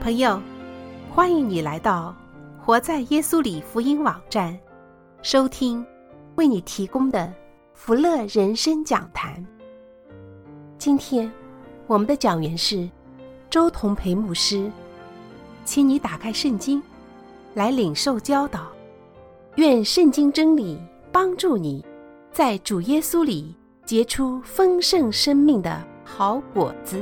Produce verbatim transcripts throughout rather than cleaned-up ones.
朋友，欢迎你来到活在耶稣里福音网站，收听为你提供的福乐人生讲坛。今天我们的讲员是周同培牧师，请你打开圣经来领受教导，愿圣经真理帮助你在主耶稣里结出丰盛生命的好果子。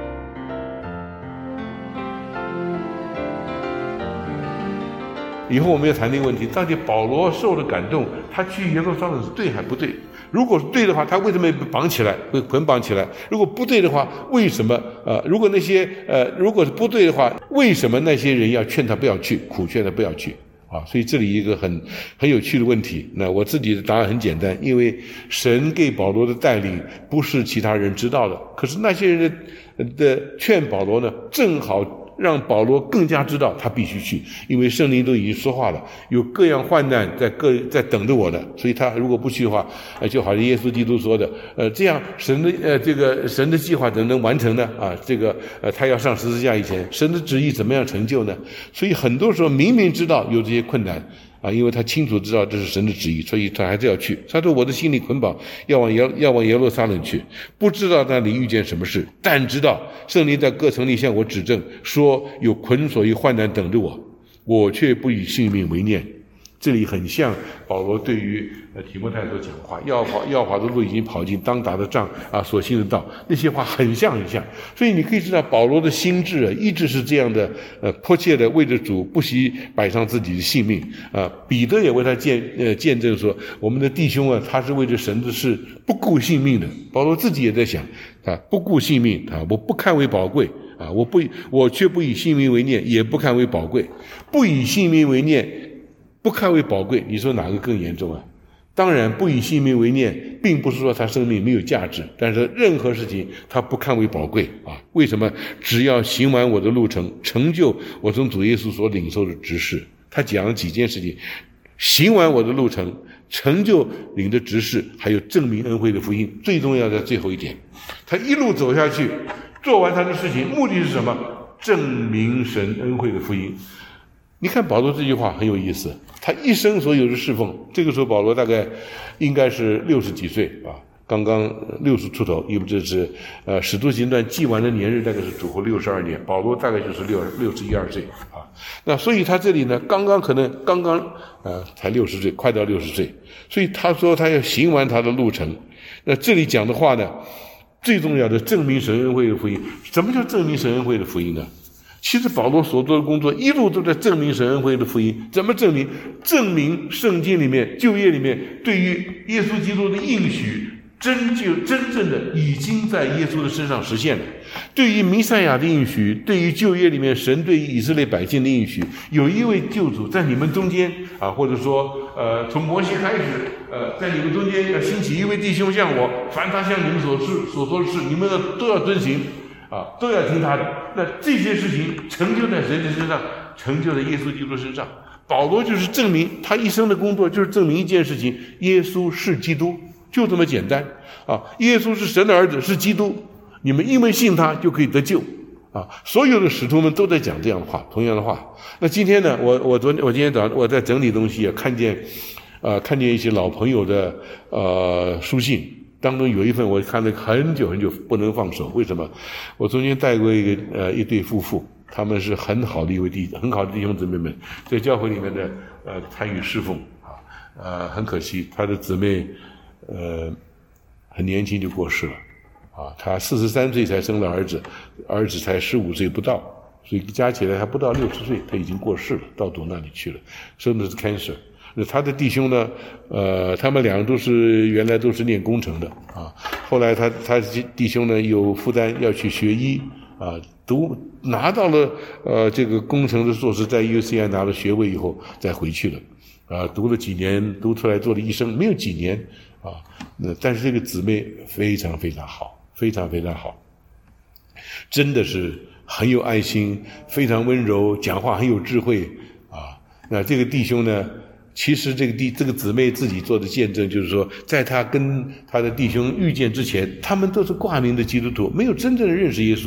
以后我们要谈这个问题，到底保罗受了感动，他去耶路撒冷是对还不对？如果是对的话，他为什么被绑起来，被捆绑起来？如果不对的话，为什么呃，如果那些呃，如果是不对的话，为什么那些人要劝他不要去，苦劝他不要去？啊，所以这里一个很很有趣的问题。那我自己的答案很简单，因为神给保罗的带领不是其他人知道的，可是那些人的的劝保罗呢，正好让保罗更加知道他必须去，因为圣灵都已经说话了，有各样患难在各在等着我的，所以他如果不去的话，呃，就好像耶稣基督说的，呃，这样神的呃这个神的计划怎么能完成呢？啊，这个呃他要上十字架以前，神的旨意怎么样成就呢？所以很多时候明明知道有这些困难啊，因为他清楚知道这是神的旨意，所以他还是要去。他说我的心里捆绑，要往耶要往耶路撒冷去，不知道那里遇见什么事，但知道圣灵在各城里向我指证，说有捆锁与患难等着我，我却不以性命为念。这里很像保罗对于呃提摩太所讲话，要跑要跑的路已经跑尽，当打的仗啊所行的道，那些话很像很像。所以你可以知道保罗的心智啊，一直是这样的，呃，迫切的为着主不惜摆上自己的性命啊。彼得也为他见呃见证说，我们的弟兄啊，他是为着神的事不顾性命的。保罗自己也在想啊，不顾性命啊，我不看为宝贵啊，我不我却不以性命为念，也不看为宝贵，不以性命为念，不看为宝贵，你说哪个更严重啊？当然不以性命为念，并不是说他生命没有价值，但是任何事情他不看为宝贵啊。为什么？只要行完我的路程，成就我从主耶稣所领受的职事。他讲了几件事情，行完我的路程，成就领的职事，还有证明恩惠的福音。最重要的最后一点，他一路走下去，做完他的事情，目的是什么？证明神恩惠的福音。你看保罗这句话很有意思，他一生所有的侍奉，这个时候保罗大概应该是六十几岁啊，刚刚六十出头，因为这是呃使徒行传记完的年日，大概是主后六十二年，保罗大概就是六六十一二岁啊。那所以他这里呢，刚刚可能刚刚呃才六十岁，快到六十岁，所以他说他要行完他的路程。那这里讲的话呢，最重要的证明神恩惠的福音。什么叫证明神恩惠的福音呢？其实保罗所做的工作一路都在证明神恩惠的福音。怎么证明？证明圣经里面旧约里面对于耶稣基督的应许真就真正的已经在耶稣的身上实现了。对于弥赛亚的应许，对于旧约里面神对于以色列百姓的应许，有一位救主在你们中间啊，或者说呃从摩西开始呃在你们中间要兴起一位弟兄像我，凡他向你们所事所说的事，你们都要遵行啊，都要听他的。那这些事情成就在谁的身上？成就在耶稣基督身上。保罗就是证明他一生的工作，就是证明一件事情：耶稣是基督，就这么简单啊！耶稣是神的儿子，是基督，你们因为信他就可以得救啊！所有的使徒们都在讲这样的话，同样的话。那今天呢，我我昨天我今天早上我在整理东西，也看见呃看见一些老朋友的呃书信。当中有一份我看了很久很久不能放手，为什么？我中间带过一个呃一对夫妇，他们是很好的一位弟很好的弟兄姊妹们，在教会里面的呃参与侍奉啊，呃很可惜他的姊妹呃很年轻就过世了啊，他四十三岁才生了儿子，儿子才十五岁不到，所以加起来还不到六十岁，他已经过世了，到主那里去了，生的是 cancer。那他的弟兄呢？呃，他们两个都是原来都是念工程的啊。后来他他弟兄呢有负担要去学医啊，读拿到了呃这个工程的硕士，在 U C I 拿了学位以后再回去了啊，读了几年，读出来做了医生，没有几年啊。那但是这个姊妹非常非常好，非常非常好，真的是很有爱心，非常温柔，讲话很有智慧啊。那这个弟兄呢？其实这个弟这个姊妹自己做的见证，就是说，在他跟他的弟兄遇见之前，他们都是挂名的基督徒，没有真正的认识耶稣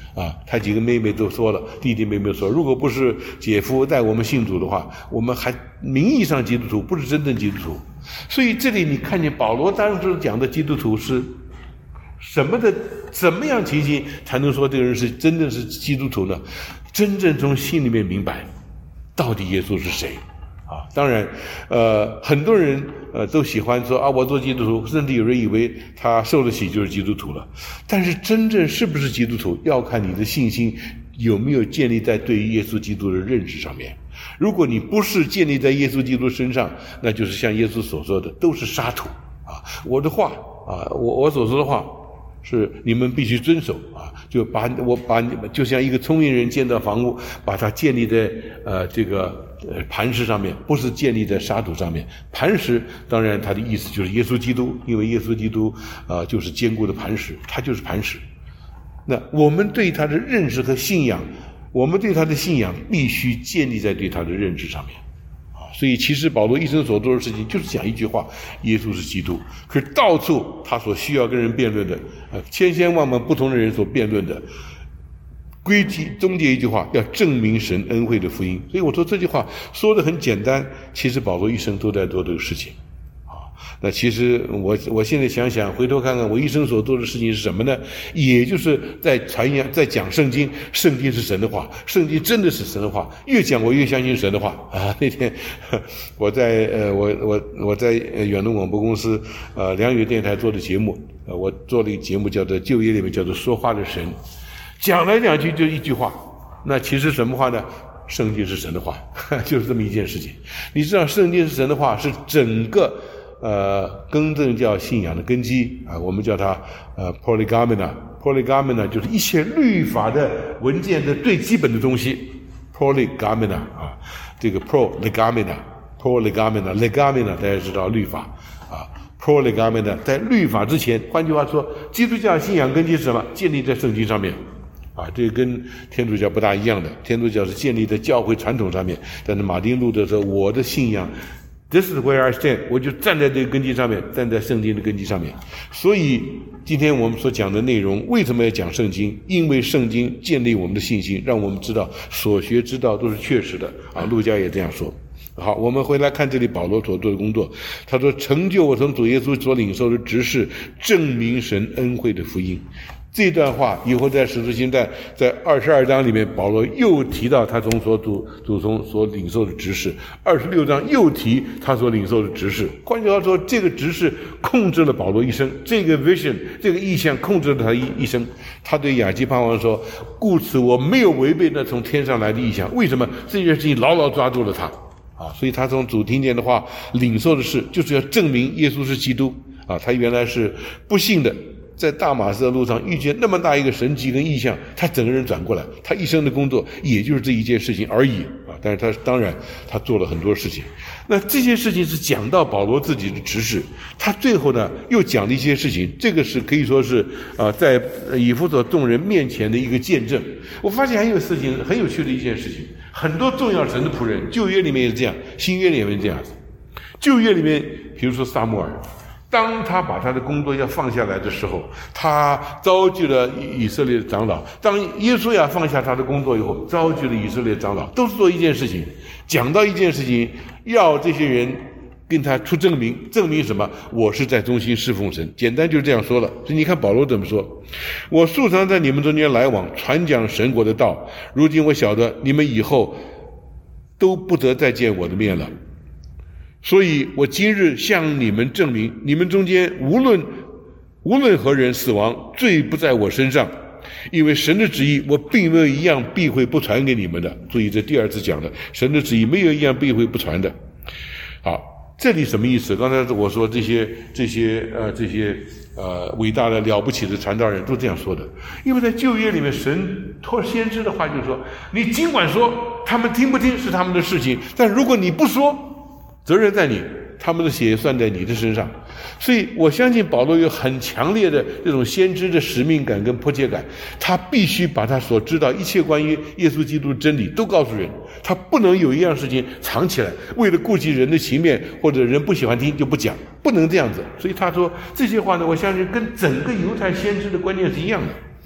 啊，他几个妹妹都说了，弟弟妹妹说，如果不是姐夫带我们信主的话，我们还名义上基督徒，不是真正基督徒。所以这里你看见保罗当时讲的基督徒是什么的，怎么样情形才能说这个人是真正是基督徒呢？真正从心里面明白到底耶稣是谁啊。当然呃很多人呃都喜欢说啊我做基督徒，甚至有人以为他受了洗就是基督徒了。但是真正是不是基督徒，要看你的信心有没有建立在对于耶稣基督的认识上面。如果你不是建立在耶稣基督身上，那就是像耶稣所说的，都是沙土啊。我的话啊，我我所说的话是你们必须遵守啊，就把我把你们就像一个聪明人建造房屋，把它建立在呃这个呃磐石上面，不是建立在沙土上面。磐石当然它的意思就是耶稣基督，因为耶稣基督啊、呃、就是坚固的磐石，他就是磐石。那我们对他的认识和信仰，我们对他的信仰必须建立在对他的认知上面。所以其实保罗一生所做的事情就是讲一句话，耶稣是基督。可是到处他所需要跟人辩论的呃，千千万万不同的人所辩论的归集终结一句话，要证明神恩惠的福音。所以我说这句话说得很简单，其实保罗一生都在做这个事情啊。那其实我我现在想想，回头看看我一生所做的事情是什么呢？也就是在传扬，在讲圣经，圣经是神的话，圣经真的是神的话，越讲我越相信神的话啊。那天我在呃我我我在远东广播公司呃良友电台做的节目，呃我做了一个节目叫做就业里面叫做说话的神，讲来讲去就一句话，那其实什么话呢？圣经是神的话，就是这么一件事情。你知道圣经是神的话是整个呃更正教信仰的根基啊，我们叫它呃 Prolegomena Prolegomena 就是一切律法的文件的最基本的东西。 Prolegomena 啊，这个 Prolegomena Prolegomena Legomena 大家知道律法啊， Prolegomena 在律法之前，换句话说，基督教信仰根基是什么？建立在圣经上面啊，这个跟天主教不大一样的，天主教是建立在教会传统上面。但是马丁路德说，我的信仰 This is where I stand， 我就站在这个根基上面，站在圣经的根基上面。所以今天我们所讲的内容，为什么要讲圣经？因为圣经建立我们的信心，让我们知道所学之道都是确实的啊。路加也这样说。好，我们回来看这里保罗所做的工作。他说，成就我从主耶稣所领受的职事，证明神恩惠的福音。这段话以后在使徒行传在二十二章里面，保罗又提到他从所主主从所领受的职事，二十六章又提他所领受的职事。换句话说，这个职事控制了保罗一生，这个 vision 这个意象控制了他一一生。他对亚基帕王说，故此我没有违背那从天上来的意象。为什么？这件事情牢牢抓住了他啊，所以他从主听见的话领受的事，就是要证明耶稣是基督啊。他原来是不信的，在大马士的路上遇见那么大一个神迹跟异象，他整个人转过来，他一生的工作也就是这一件事情而已啊。但是他当然他做了很多事情。那这些事情是讲到保罗自己的职事，他最后呢又讲了一些事情，这个是可以说是啊在以弗所众人面前的一个见证。我发现还有事情很有趣的一件事情，很多重要神的仆人，旧约里面也是这样，新约里面也是这样子。旧约里面比如说撒母耳，当他把他的工作要放下来的时候，他召集了以色列的长老。当耶稣亚放下他的工作以后，召集了以色列的长老，都是做一件事情，讲到一件事情，要这些人跟他出证明，证明什么？我是在忠心侍奉神。简单就是这样说了。所以你看保罗怎么说，我素常在你们中间来往，传讲神国的道，如今我晓得你们以后都不得再见我的面了，所以我今日向你们证明，你们中间无论无论何人死亡，罪不在我身上，因为神的旨意我并没有一样避讳不传给你们的。注意这第二次讲的，神的旨意没有一样避讳不传的。好，这里什么意思？刚才我说这些这些呃这些呃伟大的了不起的传道人都这样说的。因为在旧约里面，神托先知的话就是说，你尽管说，他们听不听是他们的事情，但如果你不说，责任在你，他们的血算在你的身上。所以我相信保罗有很强烈的这种先知的使命感跟迫切感，他必须把他所知道一切关于耶稣基督的真理都告诉人，他不能有一样事情藏起来，为了顾及人的情面或者人不喜欢听就不讲，不能这样子。所以他说这些话呢，我相信跟整个犹太先知的观念是一样的。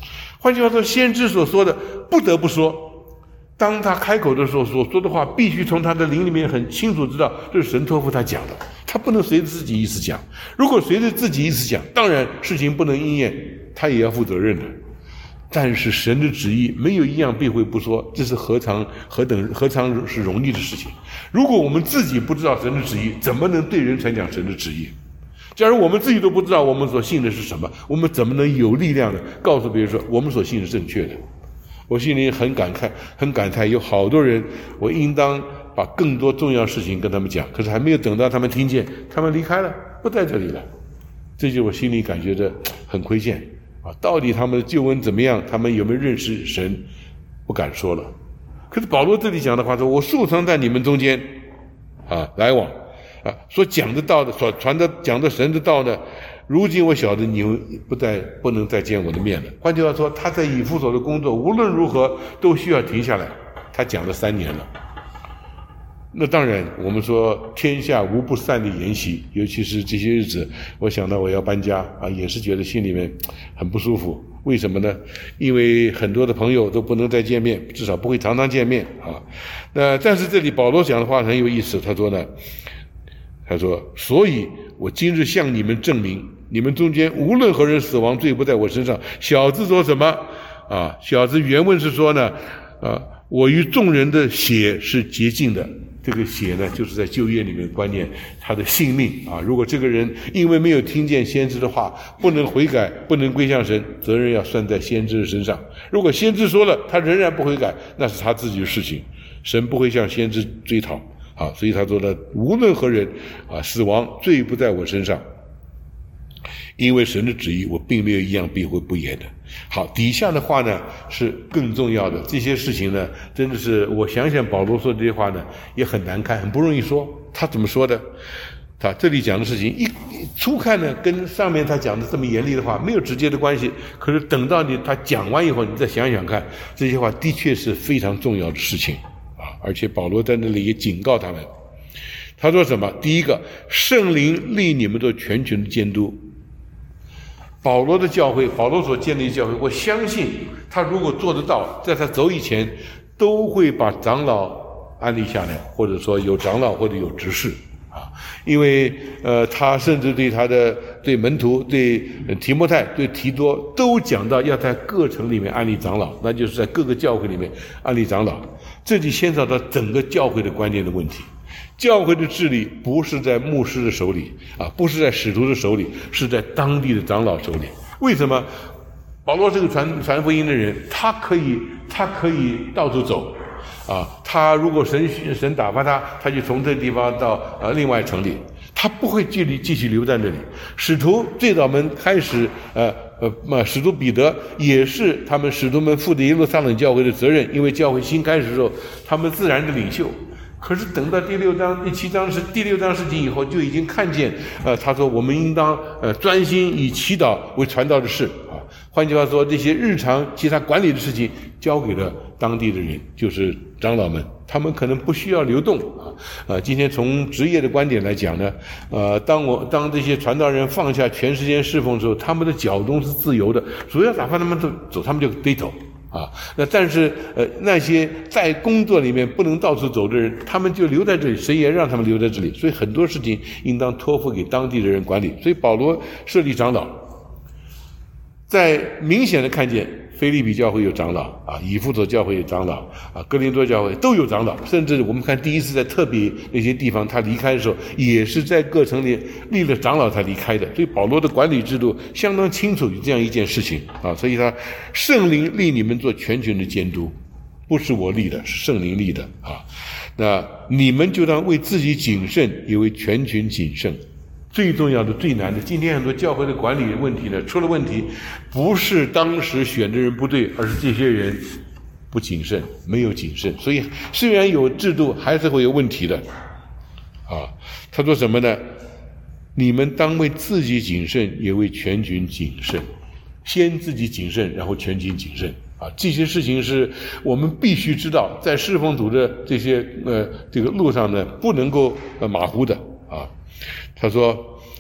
换句话说，先知所说的不得不说，当他开口的时候所说的话，必须从他的灵里面很清楚知道这是神托付他讲的，他不能随着自己意思讲。如果随着自己意思讲，当然事情不能应验，他也要负责任的。但是神的旨意没有一样避讳不说，这是何尝何等何尝是容易的事情。如果我们自己不知道神的旨意，怎么能对人传讲神的旨意？假如我们自己都不知道我们所信的是什么，我们怎么能有力量的告诉别人说我们所信是正确的？我心里很感慨很感慨，有好多人我应当把更多重要事情跟他们讲，可是还没有等到他们听见，他们离开了，不在这里了。这就我心里感觉着很亏欠啊！到底他们的救恩怎么样？他们有没有认识神？不敢说了。可是保罗这里讲的话说：“我素常在你们中间啊来往啊，所讲的道的，所传的讲的神的道呢，如今我晓得你不再不能再见我的面了。”换句话说，他在以弗所的工作无论如何都需要停下来。他讲了三年了。那当然，我们说天下无不散的筵席，尤其是这些日子，我想到我要搬家啊，也是觉得心里面很不舒服。为什么呢？因为很多的朋友都不能再见面，至少不会常常见面啊。那但是这里保罗讲的话很有意思，他说呢，他说，所以我今日向你们证明，你们中间无论何人死亡，罪不在我身上。小子说什么啊？小子原文是说呢，啊，我与众人的血是洁净的。这个血呢，就是在旧约里面观念他的性命啊。如果这个人因为没有听见先知的话，不能悔改，不能归向神，责任要算在先知的身上。如果先知说了，他仍然不悔改，那是他自己的事情，神不会向先知追讨啊。所以他说呢，无论何人啊，死亡罪不在我身上，因为神的旨意，我并没有一样避讳不言的。好，底下的话呢是更重要的，这些事情呢，真的是我想想保罗说这些话呢，也很难看，很不容易说。他怎么说的？他这里讲的事情一初看呢，跟上面他讲的这么严厉的话没有直接的关系。可是等到你他讲完以后，你再想想看，这些话的确是非常重要的事情啊！而且保罗在那里也警告他们，他说什么？第一个，圣灵立你们做全群的监督。保罗的教会，保罗所建立的教会，我相信他如果做得到，在他走以前都会把长老安立下来，或者说有长老或者有执事啊，因为呃，他甚至对他的对门徒、对提摩太、对提多都讲到要在各城里面安立长老，那就是在各个教会里面安立长老，这就牵扯到整个教会的观念的问题。教会的治理不是在牧师的手里啊，不是在使徒的手里，是在当地的长老手里。为什么？保罗这个传传福音的人，他可以他可以到处走啊，他如果神神打发他，他就从这个地方到呃另外城里，他不会继续继续留在那里。使徒最早们开始呃呃使徒彼得也是他们使徒们负的耶路撒冷教会的责任，因为教会新开始的时候，他们自然的领袖。可是等到第六章、第七章是第六章事情以后，就已经看见，呃，他说我们应当呃专心以祈祷为传道的事啊。换句话说，这些日常其他管理的事情交给了当地的人，就是长老们，他们可能不需要流动啊。呃，今天从职业的观点来讲呢，呃，当我当这些传道人放下全时间侍奉的时候，他们的脚中是自由的，主要哪怕他们走走，他们就得走。啊，那但是呃，那些在工作里面不能到处走的人，他们就留在这里，谁也让他们留在这里。所以很多事情应当托付给当地的人管理。所以保罗设立长老，在明显的看见腓立比教会有长老啊，以弗所教会有长老啊，哥林多教会都有长老，甚至我们看第一次在特别那些地方他离开的时候，也是在各城里立了长老才离开的。所以保罗的管理制度相当清楚有这样一件事情啊，所以他圣灵立你们做全群的监督，不是我立的，是圣灵立的啊。那你们就当为自己谨慎，也为全群谨慎。最重要的、最难的，今天很多教会的管理问题呢，出了问题，不是当时选的人不对，而是这些人不谨慎，没有谨慎。所以虽然有制度，还是会有问题的。啊，他说什么呢？你们当为自己谨慎，也为全群谨慎。先自己谨慎，然后全群谨慎。啊，这些事情是我们必须知道，在侍奉主的这些呃这个路上呢，不能够呃马虎的啊。他说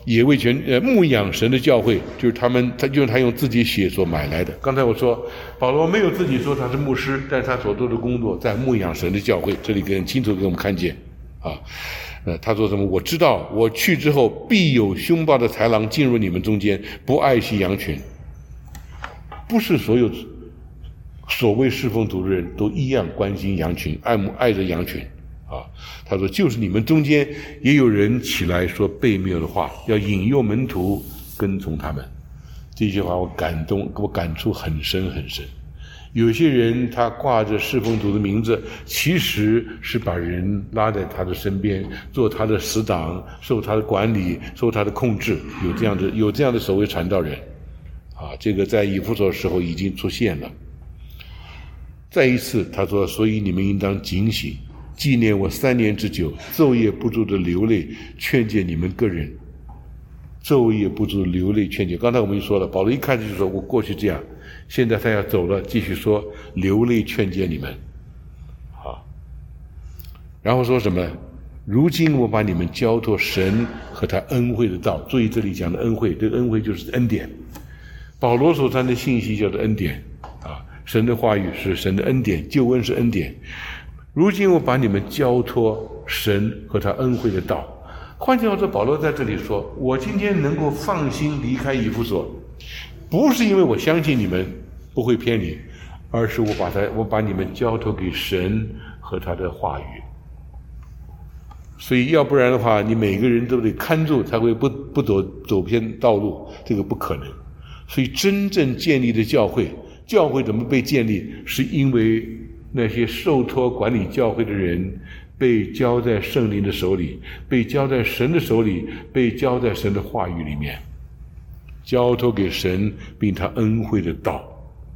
也为全呃牧养神的教会，就是他们，他就是他用自己血所买来的。刚才我说保罗没有自己说他是牧师，但是他所做的工作在牧养神的教会，这里很清楚给我们看见啊。呃，他说什么？我知道我去之后，必有凶暴的豺狼进入你们中间，不爱惜羊群。不是所有所谓侍奉主的人都一样关心羊群，爱慕爱着羊群啊。他说，就是你们中间也有人起来说悖谬的话，要引诱门徒跟从他们。这句话我感动，我感触很深很深。有些人他挂着侍奉主的名字，其实是把人拉在他的身边，做他的死党，受他的管理，受他的控制。有这样的有这样的所谓传道人啊，这个在以弗所的时候已经出现了。再一次他说，所以你们应当警醒，纪念我三年之久，昼夜不住的流泪，劝诫你们个人。昼夜不住流泪劝诫，刚才我们就说了，保罗一开始就说我过去这样，现在他要走了，继续说流泪劝诫你们啊。然后说什么？如今我把你们交托神和他恩惠的道。注意这里讲的恩惠，这个恩惠就是恩典。保罗所传的信息叫做恩典啊，神的话语是神的恩典，救恩是恩典。如今我把你们交托神和他恩惠的道。换句话说，保罗在这里说，我今天能够放心离开以弗所，不是因为我相信你们不会偏离，而是我把他我把你们交托给神和他的话语。所以要不然的话，你每个人都得看住，才会不不走走偏道路，这个不可能。所以真正建立的教会，教会怎么被建立，是因为那些受托管理教会的人被交在圣灵的手里，被交在神的手里，被交在神的话语里面，交托给神并他恩惠的道。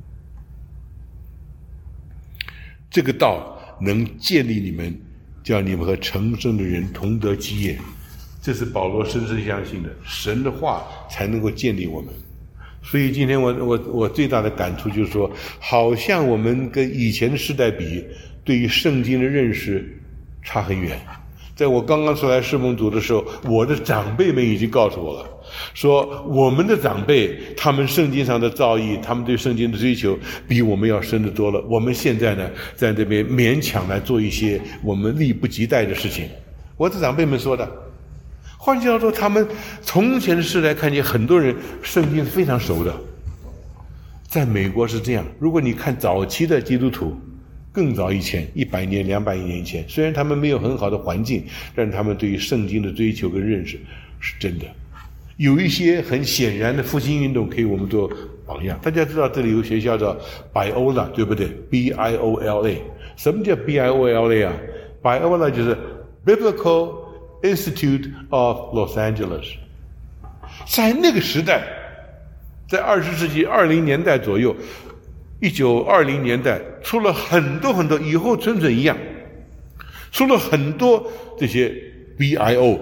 这个道能建立你们，叫你们和成圣的人同得基业。这是保罗深深相信的，神的话才能够建立我们。所以今天我我我最大的感触就是说，好像我们跟以前的时代比，对于圣经的认识差很远。在我刚刚出来侍奉主的时候，我的长辈们已经告诉我了，说我们的长辈他们圣经上的造诣，他们对圣经的追求比我们要深得多了。我们现在呢，在这边勉强来做一些我们力不及待的事情。我的长辈们说的。换句话说，他们从前的世代看见很多人圣经是非常熟的。在美国是这样，如果你看早期的基督徒，更早以前，一百年、两百年以前，虽然他们没有很好的环境，但是他们对于圣经的追求跟认识是真的。有一些很显然的复兴运动可以我们做榜样。大家知道这里有学校叫 Biola， 对不对？ B I O L A。 什么叫 B I O L A 啊？ Biola 就是 Biblical Institute of Los Angeles。 在那个时代，在二十世纪二零年代左右，一九二零年代出了很多很多，以后准准一样，出了很多这些 B I O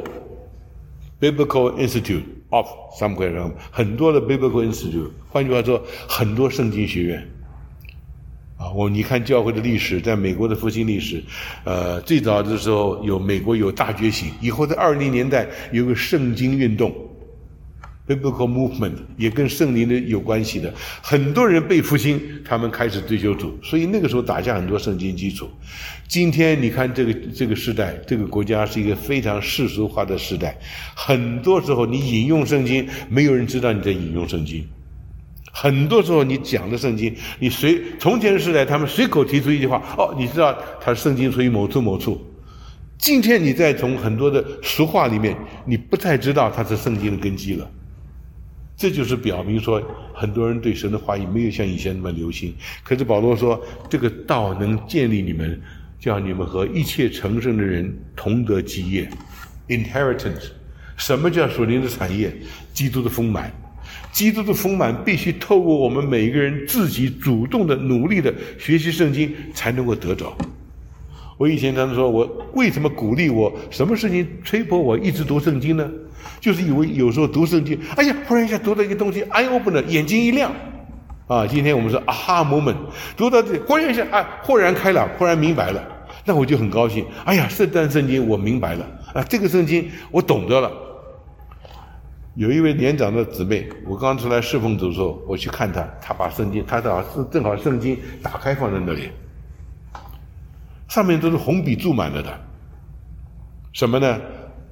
Biblical Institute of somewhere， 很多的 Biblical Institute。 换句话说，很多圣经学院啊，我你看教会的历史，在美国的复兴历史，呃，最早的时候有美国有大觉醒，以后在二零年代有个圣经运动 ，Biblical Movement， 也跟圣灵的有关系的，很多人被复兴，他们开始追求主，所以那个时候打下很多圣经基础。今天你看这个这个时代，这个国家是一个非常世俗化的时代，很多时候你引用圣经，没有人知道你在引用圣经。很多时候你讲的圣经，你随从前的时代他们随口提出一句话，哦，你知道他圣经属于某处某处。今天你再从很多的俗话里面，你不太知道它是圣经的根基了。这就是表明说，很多人对神的话语没有像以前那么留心。可是保罗说，这个道能建立你们，叫你们和一切成圣的人同得基业 inheritance。 什么叫属灵的产业？基督的丰满。基督的丰满必须透过我们每一个人自己主动的努力的学习圣经才能够得着。我以前常常说，我为什么鼓励我什么事情催迫我一直读圣经呢？就是以为有时候读圣经，哎呀，忽然一下读到一个东西 eye opener， 眼睛一亮啊！今天我们说 aha moment， 读到这里忽然一下啊，豁然开朗，忽然明白了，那我就很高兴。哎呀，这段圣经我明白了啊，这个圣经我懂得了。 有一位年长的姊妹，我刚出来侍奉组的时候，我去看她，她把圣经，她正好正好圣经打开放在那里，上面都是红笔注满了的，什么呢？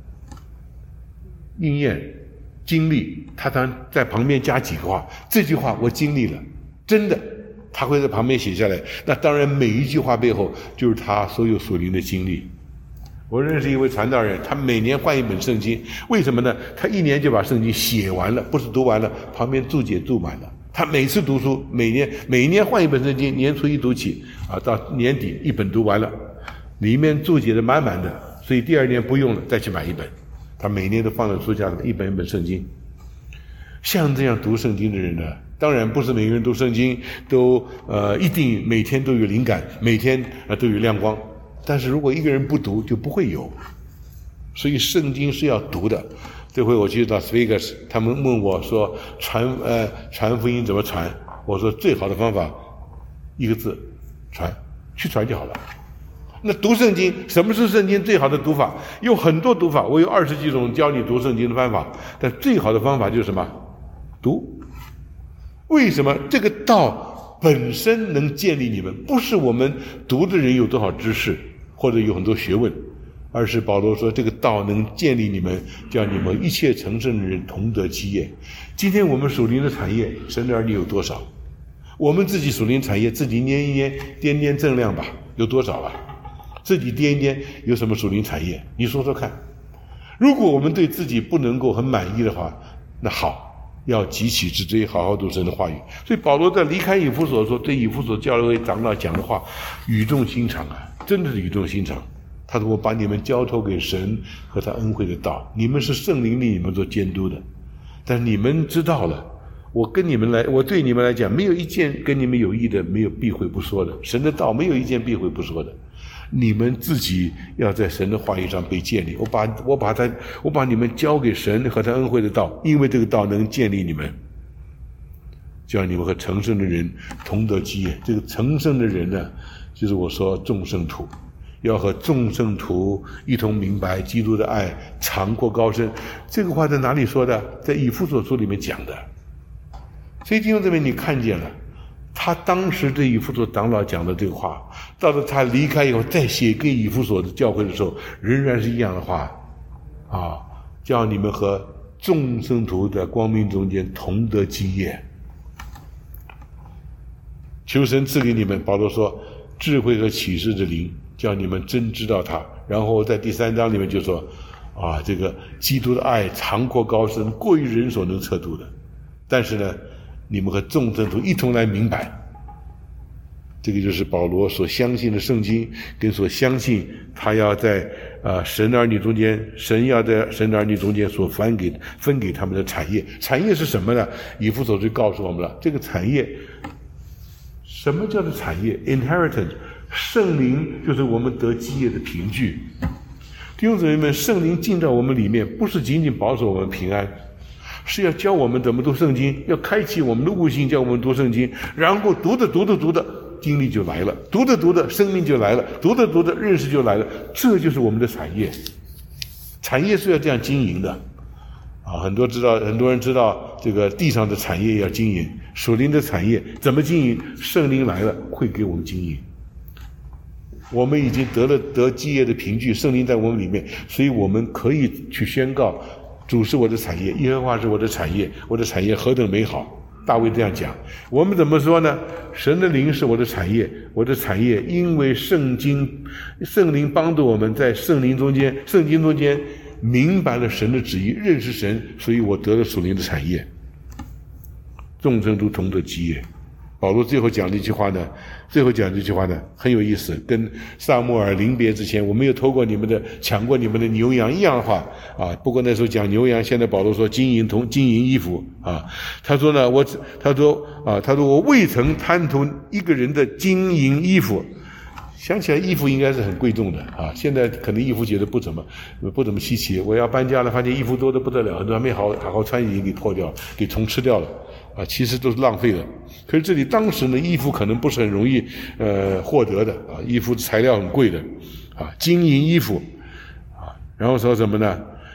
应验、经历，她当在旁边加几个话，这句话我经历了，真的，她会在旁边写下来。那当然，每一句话背后就是她所有属灵的经历。我认识一位传道人，他每年换一本圣经，为什么呢？他一年就把圣经写完了，不是读完了，旁边注解注满了。他每次读书，每年每年换一本圣经，年初一读起，啊，到年底一本读完了，里面注解的满满的，所以第二年不用了，再去买一本。他每年都放在书架上，一本一本圣经。像这样读圣经的人呢，当然不是每个人读圣经都呃一定每天都有灵感，每天呃都有亮光。但是如果一个人不读，就不会有。所以圣经是要读的。这回我去到 Vegas， 他们问我说传呃传福音怎么传？我说最好的方法一个字，传，去传就好了。那读圣经，什么是圣经最好的读法？有很多读法，我有二十几种教你读圣经的方法，但最好的方法就是什么？读。为什么？这个道本身能建立你们，不是我们读的人有多少知识或者有很多学问，而是保罗说这个道能建立你们，叫你们一切成圣的人同得基业。今天我们属灵的产业，神的儿女有多少？我们自己属灵产业自己捏一捏，掂掂正量吧，有多少啊？自己掂一掂，有什么属灵产业？你说说看。如果我们对自己不能够很满意的话，那好，要急起直追，好好读神的话语。所以保罗在离开以弗所说，对以弗所教会长老讲的话语重心长啊，真的是语重心长。他说我把你们交托给神和他恩惠的道，你们是圣灵令你们做监督的，但你们知道了，我跟你们来，我对你们来讲，没有一件跟你们有益的，没有避讳不说的。神的道没有一件避讳不说的。你们自己要在神的话语上被建立。我把我把他我把你们交给神和他恩惠的道，因为这个道能建立你们，叫你们和成圣的人同得基业。这个成圣的人呢，就是我说众圣徒，要和众圣徒一同明白基督的爱长阔高深。这个话在哪里说的？在以弗所书里面讲的。所以弟兄姊妹，你看见了他当时对以弗所长老讲的这个话，到了他离开以后再写给以弗所的教会的时候，仍然是一样的话啊，叫你们和众圣徒在光明中间同得基业。求神赐给你们，保罗说智慧和启示的灵，叫你们真知道他。然后在第三章里面就说啊，这个基督的爱长阔高深，过于人所能测度的。但是呢，你们和众圣徒一同来明白，这个就是保罗所相信的圣经，跟所相信他要在呃神儿女中间，神要在神儿女中间所分给分给他们的产业。产业是什么呢？以弗所就告诉我们了，这个产业，什么叫做产业 ？inheritance， 圣灵就是我们得基业的凭据。弟兄姊妹们，圣灵进到我们里面，不是仅仅保守我们平安，是要教我们怎么读圣经，要开启我们的悟性，教我们读圣经，然后读着读着读着，经历就来了，读着读着生命就来了，读着读着认识就来了。这就是我们的产业。产业是要这样经营的啊！很多知道，很多人知道这个地上的产业要经营，属灵的产业怎么经营？圣灵来了会给我们经营。我们已经得了得基业的凭据，圣灵在我们里面，所以我们可以去宣告主是我的产业，耶和华是我的产业，我的产业何等美好。大卫这样讲。我们怎么说呢？神的灵是我的产业，我的产业因为圣经圣灵帮助我们在圣灵中间圣经中间明白了神的旨意，认识神，所以我得了属灵的产业。众圣徒同得基业。保罗最后讲这句话呢，最后讲这句话呢很有意思，跟撒母耳临别之前，我没有偷过你们的，抢过你们的牛羊一样的话啊。不过那时候讲牛羊，现在保罗说金银铜金银衣服啊。他说呢，我他说啊，他说我未曾贪图一个人的金银衣服。想起来衣服应该是很贵重的啊，现在可能衣服觉得不怎么不怎么稀奇。我要搬家了，发现衣服多得不得了，很多还没好好好穿，已经给破掉，给虫吃掉了啊，其实都是浪费的。可是这里当时呢，衣服可能不是很容易呃获得的啊，衣服材料很贵的啊，金银衣服啊。然后说什么呢？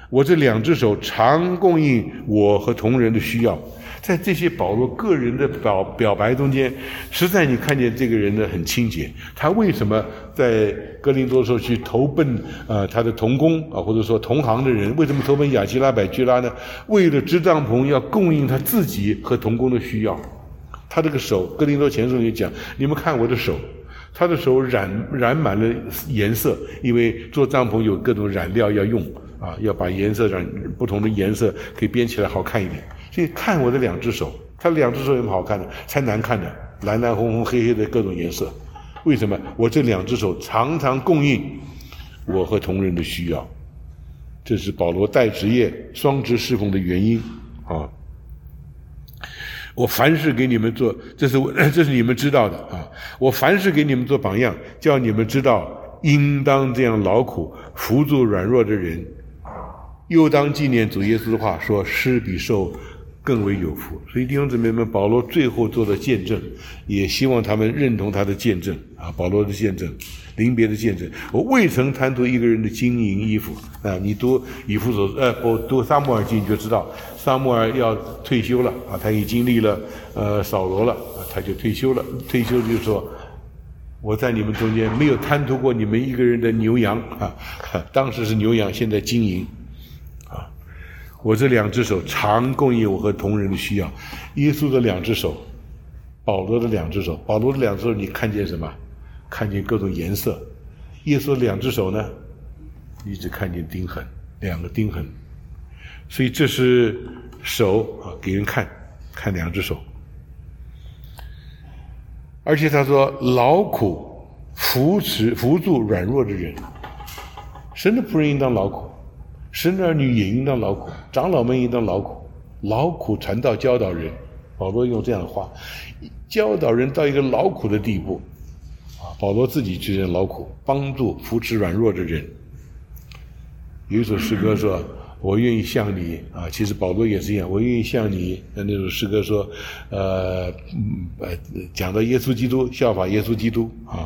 我这两只手常供应我和同人的需要。在这些保罗个人的表表白中间，实在你看见这个人呢很清洁。他为什么在哥林多的时候去投奔呃他的同工啊，或者说同行的人？为什么投奔亚基拉、百基拉呢？为了支帐篷要供应他自己和同工的需要。他这个手，哥林多前书里讲，你们看我的手，他的手染染满了颜色，因为做帐篷有各种染料要用啊，要把颜色染不同的颜色可以编起来好看一点。所以看我的两只手，他两只手有什么好看的？才难看的，蓝蓝红红黑黑的各种颜色。为什么？我这两只手常常供应我和同人的需要。这是保罗带职业双职侍奉的原因啊。我凡事给你们做，这是我这是你们知道的啊。我凡事给你们做榜样，叫你们知道应当这样劳苦，扶助软弱的人，又当纪念主耶稣的话说，施比受更为有福。所以弟兄姊妹们，保罗最后做的见证，也希望他们认同他的见证啊，保罗的见证，临别的见证。我未曾贪图一个人的金银衣服啊！你读以弗所呃，我读撒母耳记你就知道，撒母耳要退休了啊，他已经历了呃扫罗了啊，他就退休了。退休就是说，我在你们中间没有贪图过你们一个人的牛羊啊，当时是牛羊，现在金银。我这两只手常供应我和同人的需要。耶稣的两只手，保罗的两只手，保罗的两只手你看见什么？看见各种颜色。耶稣的两只手呢，你只看见钉痕，两个钉痕。所以这是手啊，给人看，看两只手。而且他说劳苦扶持扶助软弱的人，神的仆人应当劳苦，神的儿女也应当劳苦，长老们应当劳苦，劳苦传道教导人。保罗用这样的话，教导人到一个劳苦的地步啊。保罗自己就是劳苦，帮助扶持软弱的人。有一首诗歌说，我愿意像你啊，其实保罗也是一样，我愿意像你。那那首诗歌说，呃呃，讲到耶稣基督，效法耶稣基督啊。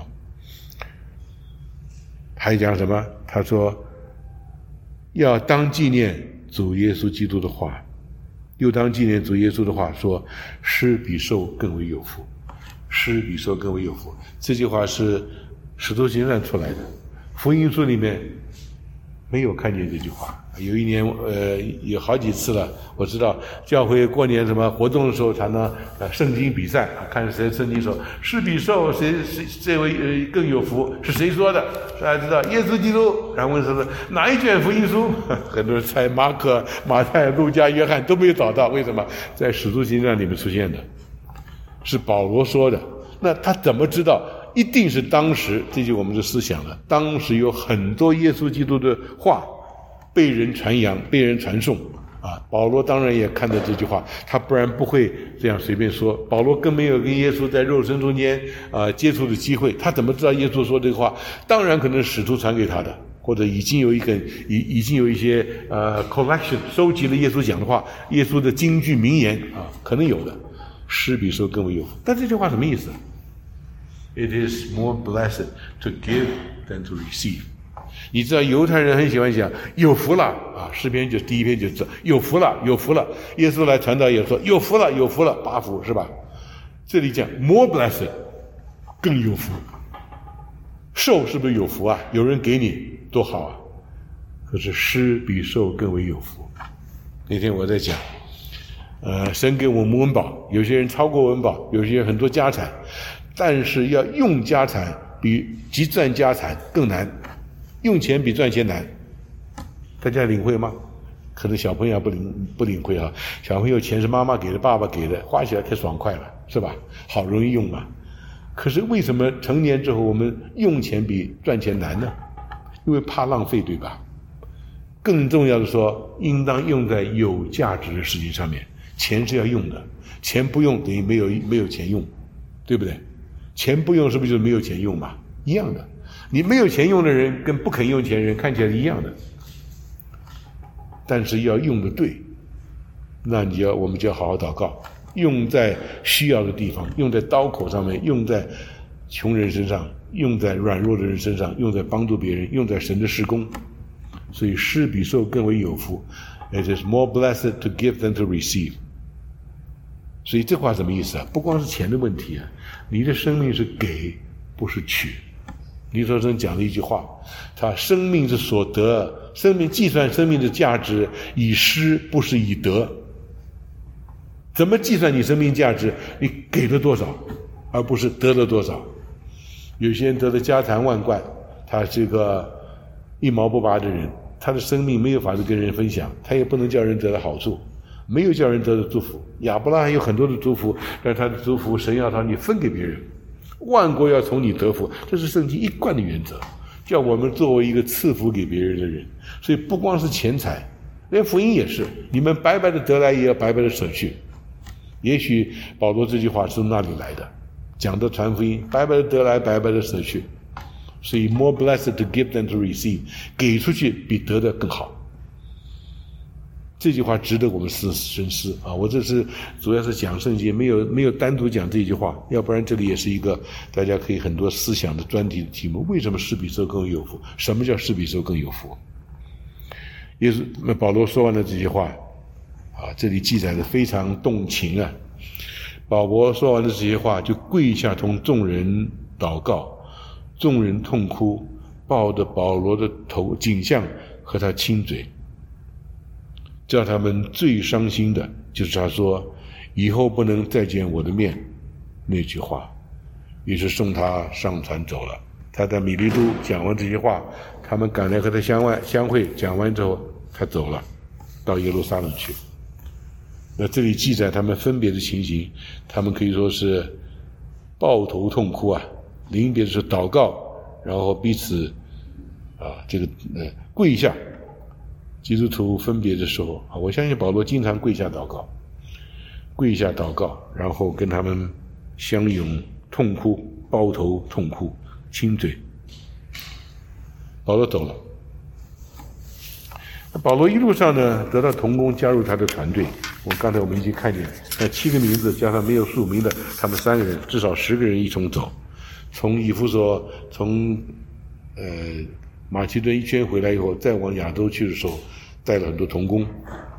还讲什么？他说要当纪念主耶稣基督的话，又当纪念主耶稣的话说，施比受更为有福，施比受更为有福。这句话是使徒行传出来的，福音书里面没有看见这句话。有一年呃有好几次了，我知道教会过年什么活动的时候常常呃圣经比赛，看谁圣经说施比受谁谁这位呃更有福，是谁说的？大家知道耶稣基督。然后问说哪一卷福音书？很多人猜马可、马太、路加、约翰都没有找到。为什么？在使徒行传里面出现的，是保罗说的。那他怎么知道？一定是当时，这就我们的思想了。当时有很多耶稣基督的话被人传扬，被人传颂啊。保罗当然也看到这句话，他不然不会这样随便说。保罗更没有跟耶稣在肉身中间啊接触的机会，他怎么知道耶稣说这个话？当然可能使徒传给他的，或者已经有一个已已经有一些呃 collection 收集了耶稣讲的话，耶稣的金句名言啊，可能有的。施比受更为有福，但这句话什么意思？It is more blessed to give than to receive。你知道犹太人很喜欢讲有福了啊，诗篇就第一篇就知道有福了，有福了。耶稣来传道也说有福了，有福了，八福是吧？这里讲 more blessed 更有福。受是不是有福啊？有人给你多好啊！可是施比受更为有福。那天我在讲，呃，神给我们温饱，有些人超过温饱，有些人很多家产。但是要用家产比积赚家产更难，用钱比赚钱难，大家领会吗？可能小朋友不领不领会啊，小朋友钱是妈妈给的，爸爸给的，花起来太爽快了，是吧？好容易用嘛。可是为什么成年之后我们用钱比赚钱难呢？因为怕浪费，对吧？更重要的说，应当用在有价值的事情上面。钱是要用的，钱不用等于没有没有钱用，对不对？钱不用是不是就是没有钱用嘛？一样的，你没有钱用的人跟不肯用钱人看起来一样的，但是要用的对，那你要我们就要好好祷告，用在需要的地方，用在刀口上面，用在穷人身上，用在软弱的人身上，用在帮助别人，用在神的事工， 所以施比受更为有福。It is more blessed to give than to receive。所以这话什么意思啊？不光是钱的问题啊，你的生命是给，不是取。尼索生讲了一句话，他生命是所得，生命计算生命的价值以施，不是以得。怎么计算你生命价值？你给了多少，而不是得了多少。有些人得了家财万贯，他是个一毛不拔的人，他的生命没有法子跟人分享，他也不能叫人得到好处，没有叫人得到祝福。亚伯拉罕有很多的祝福，但他的祝福神要他你分给别人，万国要从你得福，这是圣经一贯的原则，叫我们作为一个赐福给别人的人。所以不光是钱财，连福音也是，你们白白的得来，也要白白的舍去。也许保罗这句话是从那里来的，讲的传福音，白白的得来，白白的舍去。所以 more blessed to give than to receive， 给出去比得的更好。这句话值得我们思深思啊！我这是主要是讲圣经，没有没有单独讲这句话，要不然这里也是一个大家可以很多思想的专题的题目。为什么施比受更有福？什么叫施比受更有福？耶稣保罗说完了这句话啊，这里记载的非常动情啊。保罗说完了这些话，就跪下同众人祷告，众人痛哭，抱着保罗的头颈项和他亲嘴。叫他们最伤心的就是他说以后不能再见我的面那句话，于是送他上船走了。他在米利都讲完这些话，他们赶来和他相会相会，讲完之后他走了，到耶路撒冷去。那这里记载他们分别的情形，他们可以说是抱头痛哭啊，临别的时候祷告，然后彼此啊这个呃跪下。基督徒分别的时候啊，我相信保罗经常跪下祷告，跪下祷告，然后跟他们相拥痛哭，抱头痛哭，亲嘴。保罗走了。保罗一路上呢，得到同工加入他的团队。我刚才我们已经看见，那七个名字加上没有署名的，他们三个人，至少十个人一同走。从以弗所，从呃马其顿一圈回来以后，再往亚洲去的时候，带了很多同工。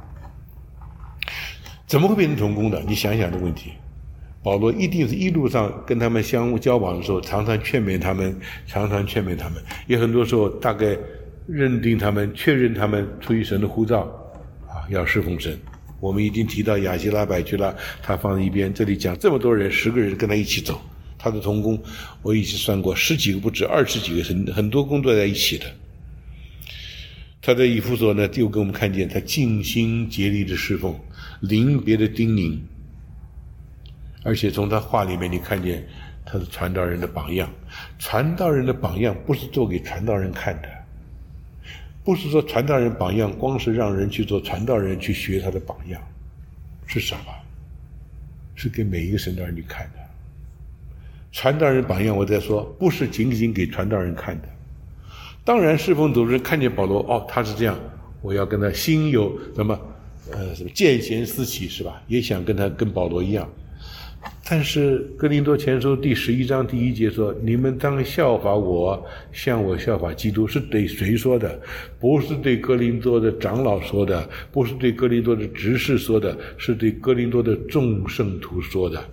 怎么会变成同工的？你想想这个问题。保罗一定是一路上跟他们相交往的时候，常常劝勉他们，常常劝勉他们，也很多时候大概认定他们，确认他们出于神的呼召啊，要侍奉神。我们已经提到亚基拉、百基拉，他放在一边。这里讲这么多人，十个人跟他一起走，他的同工我一起算过，十几个不止，二十几个，很很多工作在一起的。他在以弗所呢，又给我们看见他尽心竭力的侍奉，临别的叮咛，而且从他话里面你看见他是传道人的榜样。传道人的榜样不是做给传道人看的，不是说传道人榜样光是让人去做传道人去学他的榜样，是什么？是给每一个神道人去看的。传道人榜样我在说不是仅仅给传道人看的。当然侍奉组织看见保罗，哦，他是这样，我要跟他心有什么呃什么见贤思齐，是吧？也想跟他跟保罗一样。但是哥林多前书第十一章第一节说，你们当效法我，像我效法基督，是对谁说的？不是对哥林多的长老说的，不是对哥林多的执事说的，是对哥林多的众圣徒说的。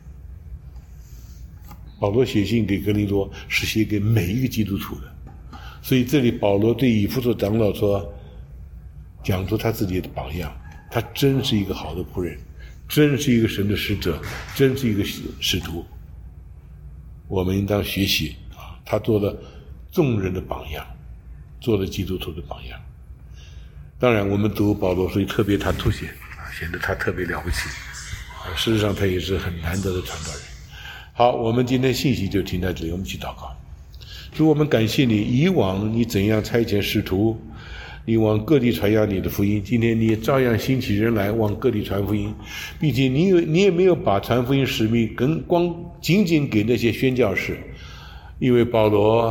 保罗写信给哥林多是写给每一个基督徒的。所以这里保罗对以弗所长老说，讲出他自己的榜样，他真是一个好的仆人，真是一个神的使者，真是一个使徒，我们应当学习啊！他做了众人的榜样，做了基督徒的榜样。当然我们读保罗，所以特别他凸显啊，显得他特别了不起啊。事实上他也是很难得的传道人。好，我们今天信息就停在这里，我们去祷告。主，我们感谢你，以往你怎样差遣使徒，你往各地传扬你的福音，今天你也照样兴起人来往各地传福音，并且你有你也没有把传福音使命跟光仅仅给那些宣教士，因为保罗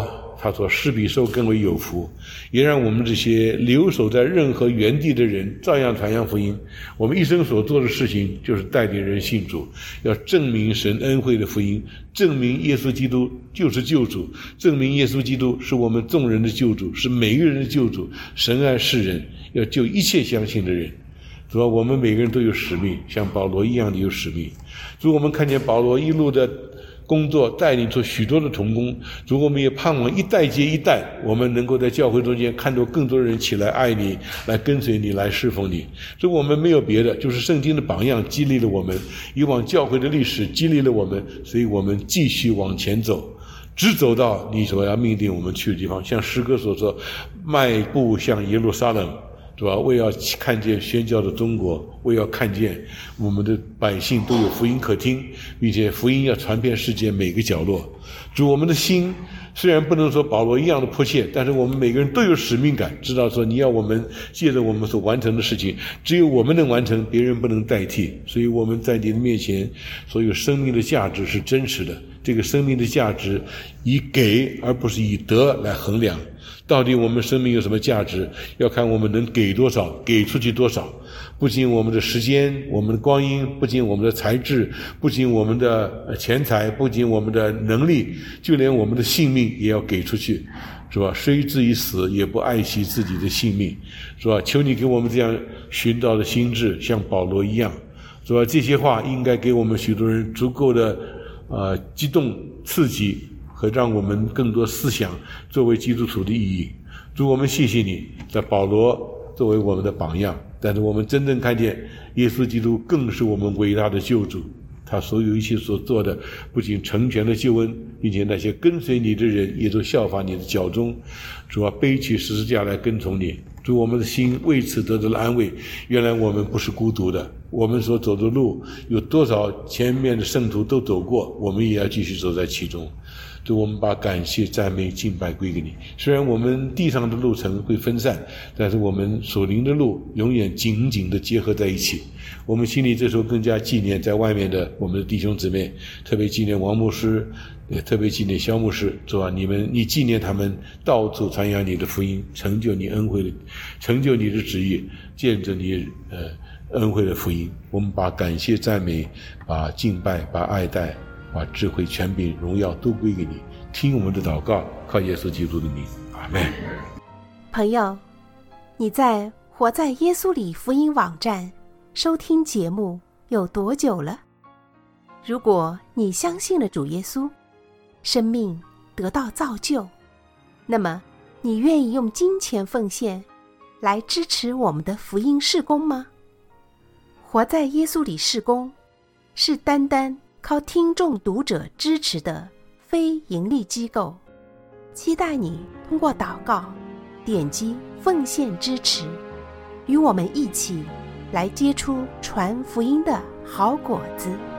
他说施比受更为有福，也让我们这些留守在任何原地的人照样传扬福音。我们一生所做的事情就是带领人信主，要证明神恩惠的福音，证明耶稣基督就是救主，证明耶稣基督是我们众人的救主，是每个人的救主。神爱世人，要救一切相信的人。主啊，我们每个人都有使命，像保罗一样的有使命。主，我们看见保罗一路的工作带领出许多的同工，主，我们也盼望一代接一代，我们能够在教会中间看到更多人起来爱你，来跟随你，来侍奉你。所以我们没有别的，就是圣经的榜样激励了我们，以往教会的历史激励了我们，所以我们继续往前走，直走到你所要命令我们去的地方。像诗歌所说，迈步向耶路撒冷，主要为要看见宣教的中国，为要看见我们的百姓都有福音可听，并且福音要传遍世界每个角落。主，我们的心虽然不能说保罗一样的迫切，但是我们每个人都有使命感，知道说你要我们借着我们所完成的事情，只有我们能完成，别人不能代替。所以我们在你的面前，所有生命的价值是真实的，这个生命的价值以给而不是以得来衡量。到底我们生命有什么价值，要看我们能给多少，给出去多少。不仅我们的时间，我们的光阴，不仅我们的才智，不仅我们的钱财，不仅我们的能力，就连我们的性命也要给出去，是吧？虽至于死，也不爱惜自己的性命，是吧？求你给我们这样寻到的心智，像保罗一样，是吧？这些话应该给我们许多人足够的呃激动刺激，和让我们更多思想作为基督徒的意义。主，我们谢谢你，在保罗作为我们的榜样，但是我们真正看见耶稣基督更是我们伟大的救主，他所有一切所做的不仅成全了救恩，并且那些跟随你的人也都效法你的脚踪。主啊，背起十字架来跟从你。主，我们的心为此得到了安慰，原来我们不是孤独的，我们所走的路有多少前面的圣徒都走过，我们也要继续走在其中。主，我们把感谢赞美敬拜归给你。虽然我们地上的路程会分散，但是我们属灵的路永远紧紧地结合在一起。我们心里这时候更加纪念在外面的我们的弟兄姊妹，特别纪念王牧师，也特别纪念萧牧师。主啊，你们你纪念他们到处传扬你的福音，成就你恩惠的，成就你的旨意，见证你呃恩惠的福音。我们把感谢赞美，把敬拜，把爱戴，把智慧权柄荣耀都归给你。听我们的祷告，靠耶稣基督的名，阿们。 朋友，你在活在耶稣里福音网站收听节目有多久了？如果你相信了主耶稣，生命得到造就，那么你愿意用金钱奉献来支持我们的福音事工吗？活在耶稣里事工是单单靠听众读者支持的非盈利机构，期待你通过祷告点击奉献支持，与我们一起来结出传福音的好果子。